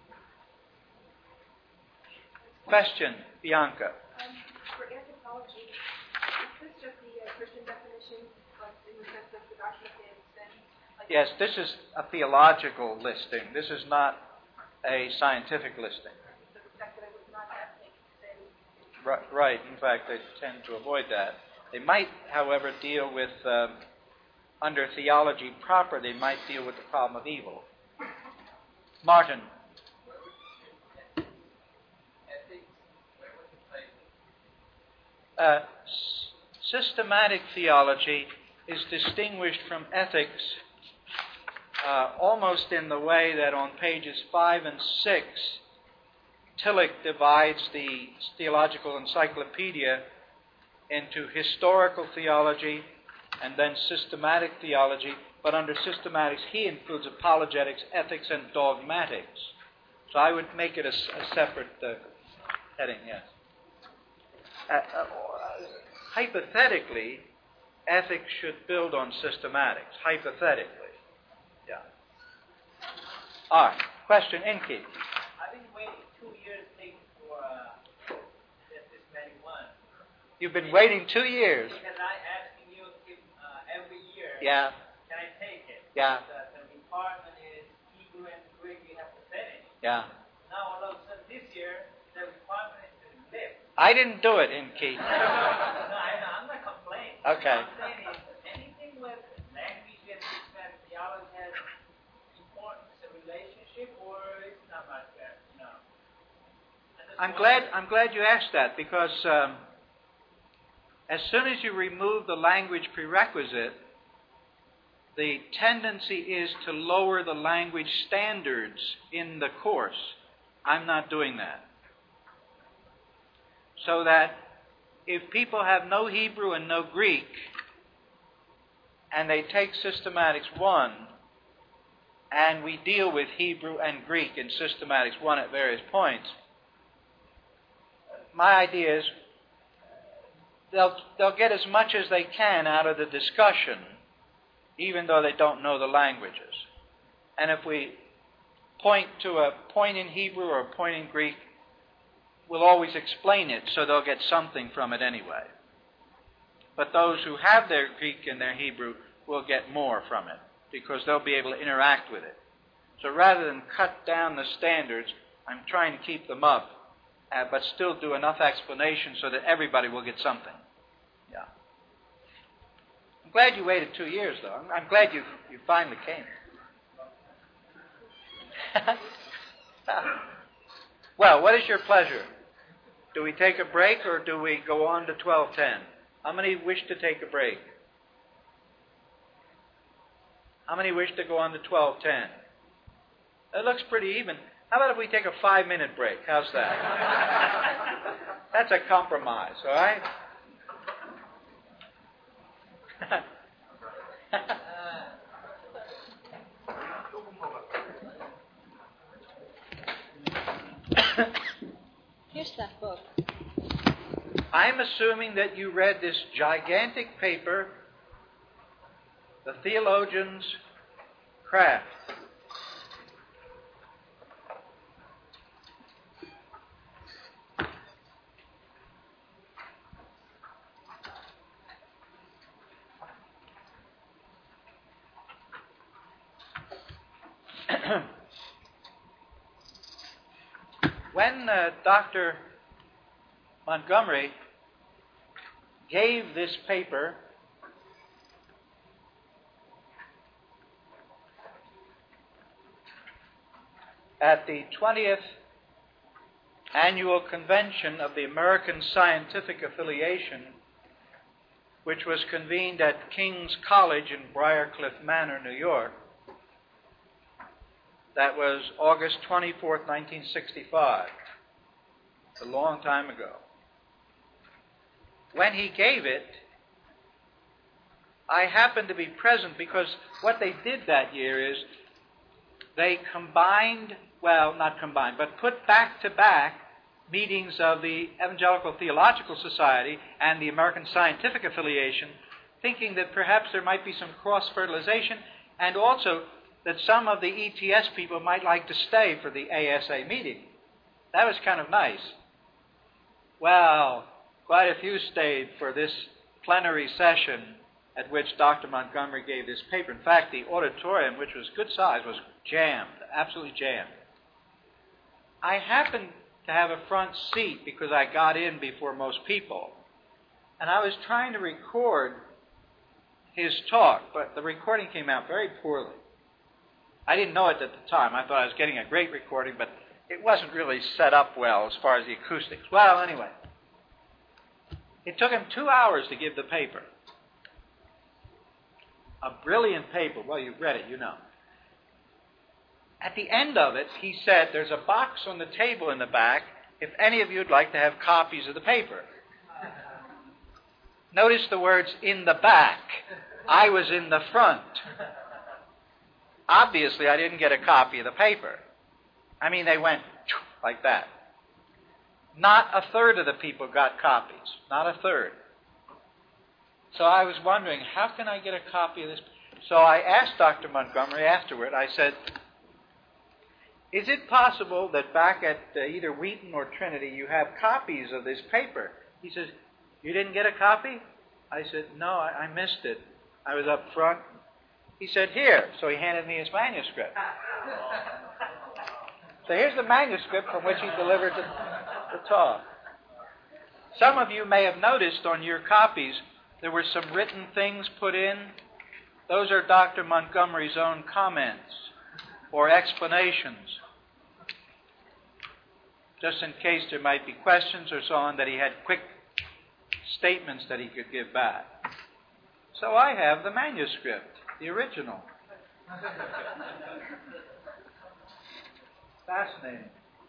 Question, Bianca. Um, for anthropology, is this just the uh, Christian definition, like in the sense of the doctrine of man and sin? Like Yes, this is a theological listing. This is not a scientific listing. So the fact that I was not ethnic sin. Right, right. In fact, they tend to avoid that. They might, however, deal with, um, under theology proper, they might deal with the problem of evil. Martin. Uh, s- systematic theology is distinguished from ethics uh, almost in the way that on pages five and six, Tillich divides the Theological Encyclopedia into historical theology and then systematic theology, but under systematics he includes apologetics, ethics, and dogmatics. So I would make it a, a separate uh, heading, yes. Uh, uh, hypothetically, ethics should build on systematics. Hypothetically, yeah. All right. Question, Inky. I've been waiting two years taking for uh, this systematic one. You've been waiting two years. Because I asking you if uh, every year. Yeah. Can I take it? Yeah. The, the department is Hebrew and Greek. You have to finish. Yeah. Now all of a sudden this year the requirement is to live. I didn't do it, Inky. no, I know. I'm not complaining. Okay. What I'm saying is anything with language and systematic theology has importance and relationship, or it's not like that. No. I'm glad. I'm glad you asked that, because um, as soon as you remove the language prerequisite, the tendency is to lower the language standards in the course. I'm not doing that. So that if people have no Hebrew and no Greek, and they take Systematics one, and we deal with Hebrew and Greek in Systematics one at various points, my idea is they'll, they'll get as much as they can out of the discussion, even though they don't know the languages. And if we point to a point in Hebrew or a point in Greek, we'll always explain it, so they'll get something from it anyway. But those who have their Greek and their Hebrew will get more from it, because they'll be able to interact with it. So rather than cut down the standards, I'm trying to keep them up, uh, but still do enough explanation so that everybody will get something. Yeah. I'm glad you waited two years, though. I'm, I'm glad you, you finally came. Well, what is your pleasure? Do we take a break or do we go on to twelve ten? How many wish to take a break? How many wish to go on to twelve ten? That looks pretty even. How about if we take a five-minute break? How's that? That's a compromise, all right? Here's that book. I'm assuming that you read this gigantic paper, The Theologian's Craft. When uh, Doctor Montgomery gave this paper, at the twentieth Annual Convention of the American Scientific Affiliation, which was convened at King's College in Briarcliff Manor, New York, that was August twenty-fourth, nineteen sixty-five. It's a long time ago. When he gave it, I happened to be present because what they did that year is they combined, well, not combined, but put back-to-back meetings of the Evangelical Theological Society and the American Scientific Affiliation, thinking that perhaps there might be some cross-fertilization, and also that some of the E T S people might like to stay for the A S A meeting. That was kind of nice. Well, quite a few stayed for this plenary session at which Doctor Montgomery gave this paper. In fact, the auditorium, which was good size, was jammed, absolutely jammed. I happened to have a front seat because I got in before most people, and I was trying to record his talk, but the recording came out very poorly. I didn't know it at the time. I thought I was getting a great recording, but it wasn't really set up well as far as the acoustics. Well, anyway, it took him two hours to give the paper. A brilliant paper. Well, you've read it, you know. At the end of it, he said, there's a box on the table in the back if any of you would like to have copies of the paper. Notice the words, in the back. I was in the front. Obviously, I didn't get a copy of the paper. I mean, they went like that. Not a third of the people got copies. Not a third. So I was wondering, how can I get a copy of this? So I asked Doctor Montgomery afterward, I said, is it possible that back at uh, either Wheaton or Trinity you have copies of this paper? He says, you didn't get a copy? I said, no, I, I missed it. I was up front. He said, here. So he handed me his manuscript. So here's the manuscript from which he delivered the, the talk. Some of you may have noticed on your copies there were some written things put in. Those are Doctor Montgomery's own comments or explanations, just in case there might be questions or so on, that he had quick statements that he could give back. So I have the manuscript, the original. Fascinating.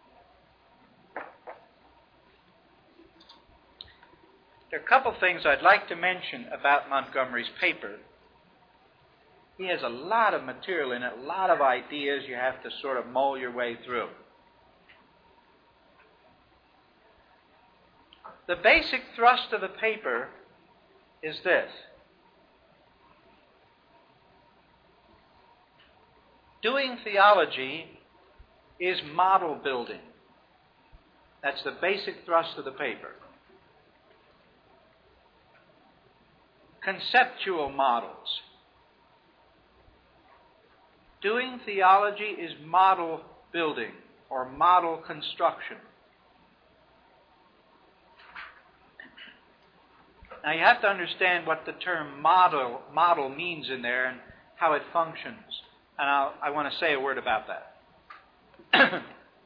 There are a couple things I'd like to mention about Montgomery's paper. He has a lot of material in it, a lot of ideas you have to sort of mull your way through. the basic thrust of the paper is this. Doing theology is model building. That's the basic thrust of the paper. Conceptual models. Doing theology is model building or model construction. Now you have to understand what the term model, model means in there and how it functions. And I'll, I want to say a word about that.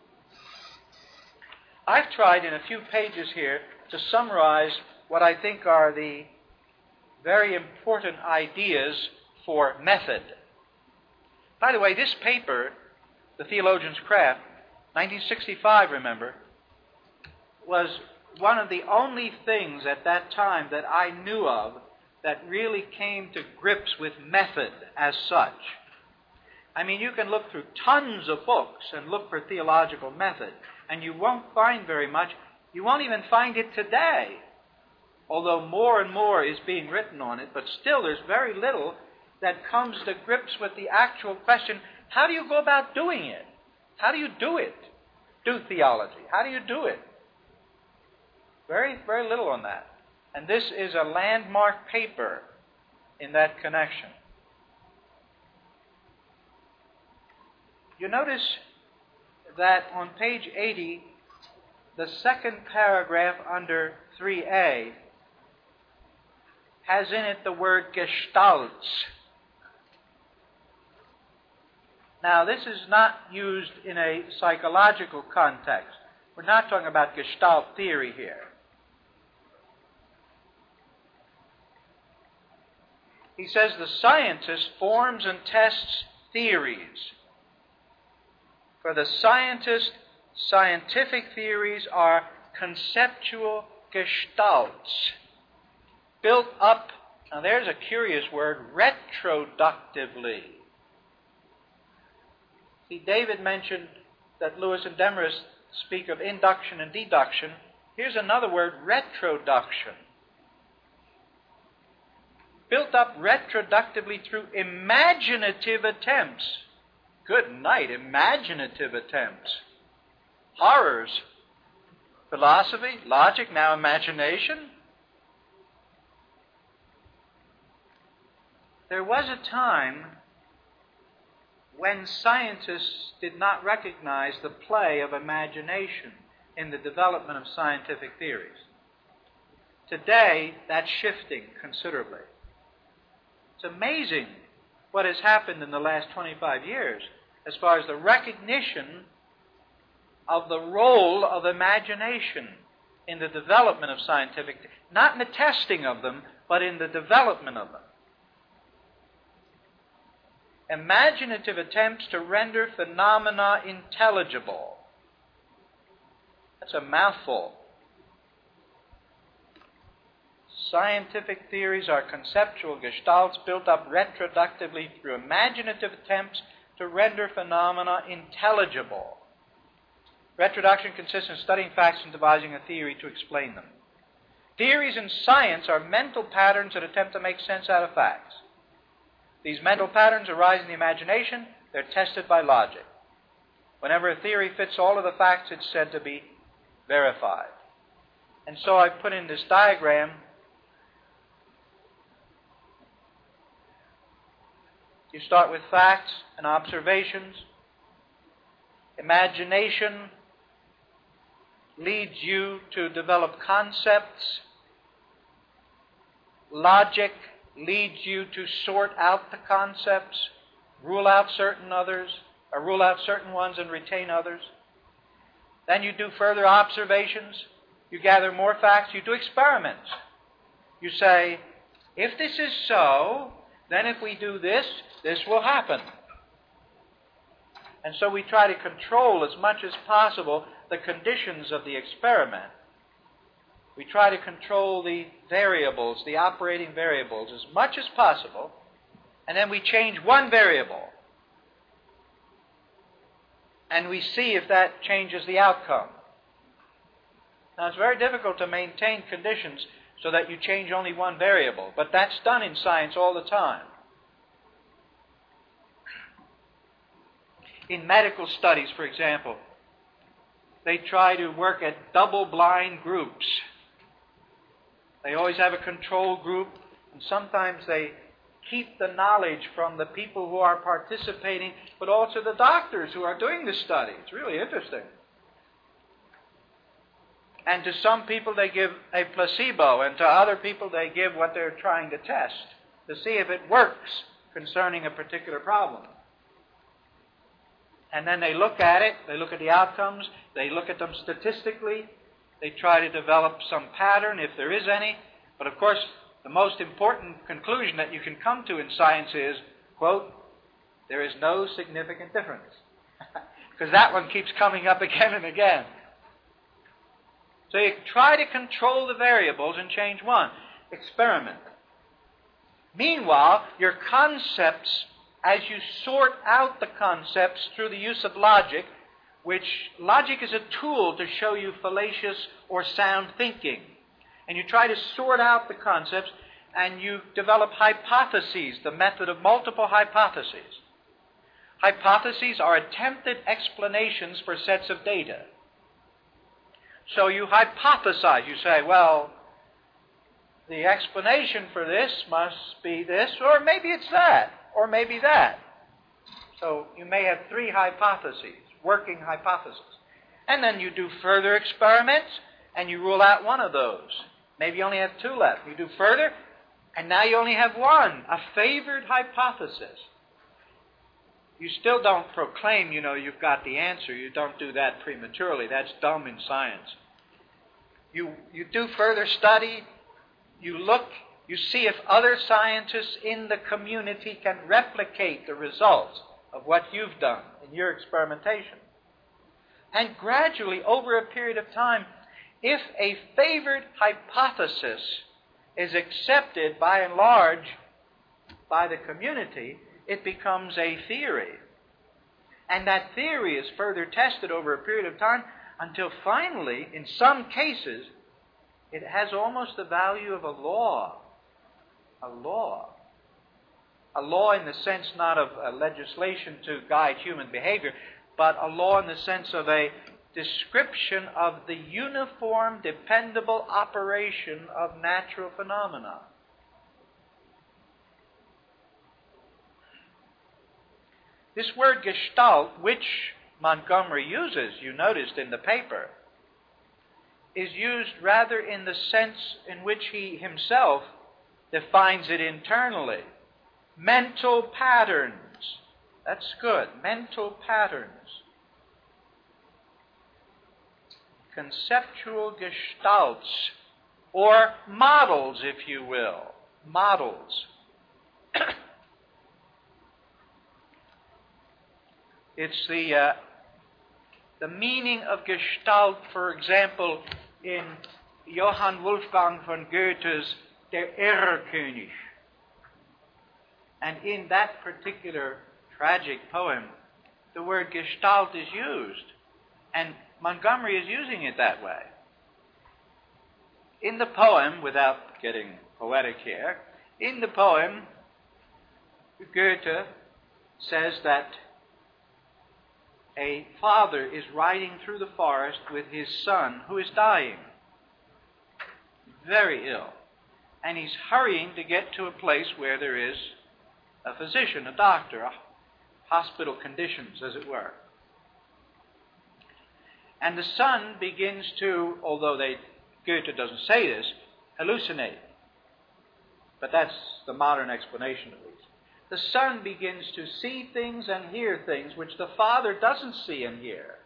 I've tried in a few pages here to summarize what I think are the very important ideas for method. By the way, this paper, The Theologian's Craft, nineteen sixty-five, remember, was one of the only things at that time that I knew of that really came to grips with method as such. I mean, you can look through tons of books and look for theological method, and you won't find very much. You won't even find it today, although more and more is being written on it, but still there's very little that comes to grips with the actual question, how do you go about doing it? How do you do it? Do theology. How do you do it? Very, very little on that. And this is a landmark paper in that connection. You notice that on page eighty, the second paragraph under three A has in it the word gestalts. Now, this is not used in a psychological context. We're not talking about Gestalt theory here. He says the scientist forms and tests theories. For the scientist, scientific theories are conceptual gestalts, built up, now there's a curious word, retroductively. See, David mentioned that Lewis and Demarest speak of induction and deduction. Here's another word, retroduction. Built up retroductively through imaginative attempts. Good night, imaginative attempts. Horrors. Philosophy, logic, now imagination. There was a time when scientists did not recognize the play of imagination in the development of scientific theories. Today, that's shifting considerably. It's amazing what has happened in the last twenty-five years as far as the recognition of the role of imagination in the development of scientific theories. Not in the testing of them, but in the development of them. Imaginative attempts to render phenomena intelligible. That's a mouthful. Scientific theories are conceptual gestalts built up retroductively through imaginative attempts to render phenomena intelligible. Retroduction consists in studying facts and devising a theory to explain them. Theories in science are mental patterns that attempt to make sense out of facts. These mental patterns arise in the imagination. They're tested by logic. Whenever a theory fits all of the facts, it's said to be verified. And so I've put in this diagram you start with facts and observations. Imagination leads you to develop concepts. Logic leads you to sort out the concepts, rule out certain others, or rule out certain ones and retain others. Then you do further observations. You gather more facts. You do experiments. You say, if this is so, then if we do this, this will happen. And so we try to control as much as possible the conditions of the experiment. We try to control the variables, the operating variables, as much as possible, and then we change one variable. And we see if that changes the outcome. Now, it's very difficult to maintain conditions so that you change only one variable, but that's done in science all the time. In medical studies, for example, they try to work at double-blind groups. They always have a control group, and sometimes they keep the knowledge from the people who are participating, but also the doctors who are doing the study. It's really interesting. And to some people they give a placebo, and to other people they give what they're trying to test to see if it works concerning a particular problem. And then they look at it, they look at the outcomes, they look at them statistically, they try to develop some pattern if there is any. But of course, the most important conclusion that you can come to in science is, quote, there is no significant difference. Because that one keeps coming up again and again. So you try to control the variables and change one. Experiment. Meanwhile, your concepts, as you sort out the concepts through the use of logic, which logic is a tool to show you fallacious or sound thinking. And you try to sort out the concepts, and you develop hypotheses, the method of multiple hypotheses. Hypotheses are attempted explanations for sets of data. So you hypothesize. You say, well, the explanation for this must be this, or maybe it's that, or maybe that. So you may have three hypotheses, working hypotheses. And then you do further experiments, and you rule out one of those. Maybe you only have two left. You do further, and now you only have one, a favored hypothesis. You still don't proclaim, you know, you've got the answer. You don't do that prematurely. That's dumb in science. You, you do further study. You look, you see if other scientists in the community can replicate the results of what you've done in your experimentation. And gradually, over a period of time, if a favored hypothesis is accepted by and large by the community, it becomes a theory. And that theory is further tested over a period of time until finally, in some cases, it has almost the value of a law. A law. A law in the sense not of a legislation to guide human behavior, but a law in the sense of a description of the uniform, dependable operation of natural phenomena. This word gestalt, which Montgomery uses, you noticed in the paper, is used rather in the sense in which he himself defines it internally. Mental patterns. That's good. Mental patterns. Conceptual gestalts, or models, if you will. Models. It's the uh, the meaning of Gestalt, for example, in Johann Wolfgang von Goethe's Der Erlkönig. And in that particular tragic poem, the word Gestalt is used, and Montgomery is using it that way. In the poem, without getting poetic here, in the poem, Goethe says that a father is riding through the forest with his son who is dying, very ill. And he's hurrying to get to a place where there is a physician, a doctor, a hospital conditions, as it were. And the son begins to, although they, Goethe doesn't say this, hallucinate. But that's the modern explanation at least. The son begins to see things and hear things which the father doesn't see and hear.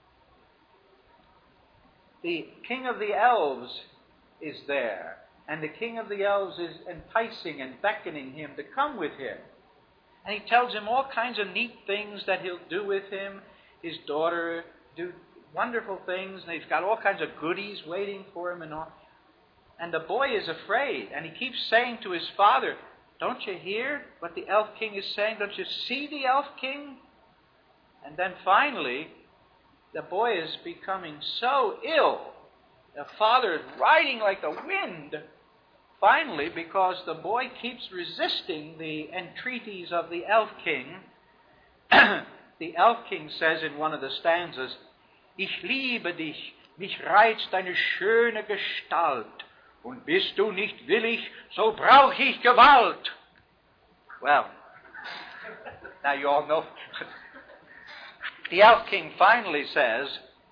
The king of the elves is there, and the king of the elves is enticing and beckoning him to come with him. And he tells him all kinds of neat things that he'll do with him. His daughter do wonderful things, and he's got all kinds of goodies waiting for him and all. And the boy is afraid, and he keeps saying to his father, "Don't you hear what the elf king is saying? Don't you see the elf king?" And then finally, the boy is becoming so ill The father is riding like the wind. Finally, because the boy keeps resisting the entreaties of the Elf King, the Elf King says in one of the stanzas, Ich liebe dich, mich reizt deine schöne Gestalt, und bist du nicht willig, so brauch ich Gewalt. Well, now you all know. The Elf King finally says,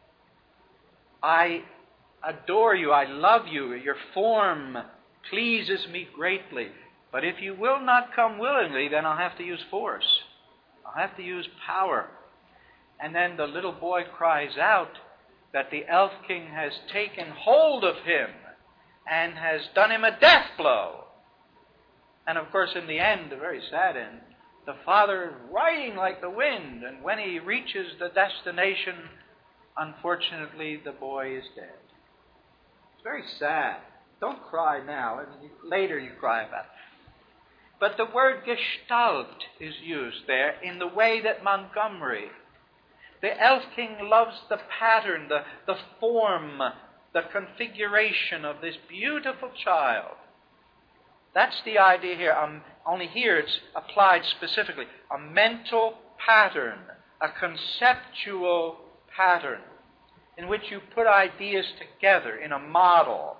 I adore you, I love you, your form pleases me greatly. But if you will not come willingly, then I'll have to use force. I'll have to use power. And then the little boy cries out that the Elf King has taken hold of him and has done him a death blow. And of course, in the end, the very sad end, the father is riding like the wind, and when he reaches the destination, unfortunately, the boy is dead. It's very sad. Don't cry now. Later you cry about it. But the word Gestalt is used there in the way that Montgomery, the Elf King, loves the pattern, the, the form, the configuration of this beautiful child. That's the idea here. Um, only here it's applied specifically. A mental pattern, a conceptual pattern in which you put ideas together in a model.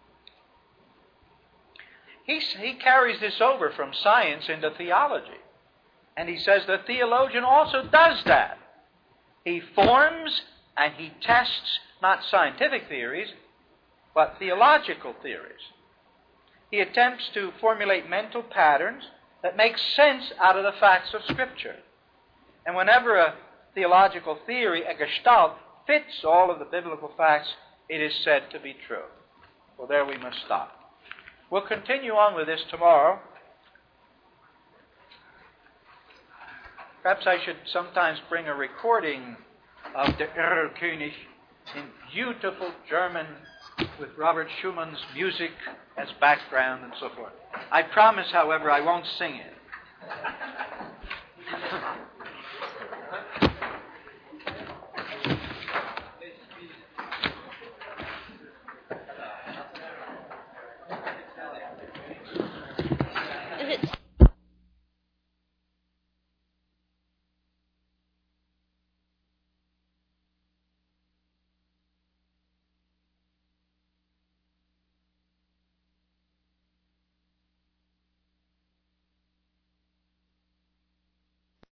He, he carries this over from science into theology. And he says the theologian also does that. He forms and he tests not scientific theories, but theological theories. He attempts to formulate mental patterns that make sense out of the facts of Scripture. And whenever a theological theory, a gestalt, fits all of the biblical facts, it is said to be true. Well, there we must stop. We'll continue on with this tomorrow. Perhaps I should sometimes bring a recording of the Erlkönig in beautiful German with Robert Schumann's music as background and so forth. I promise, however, I won't sing it.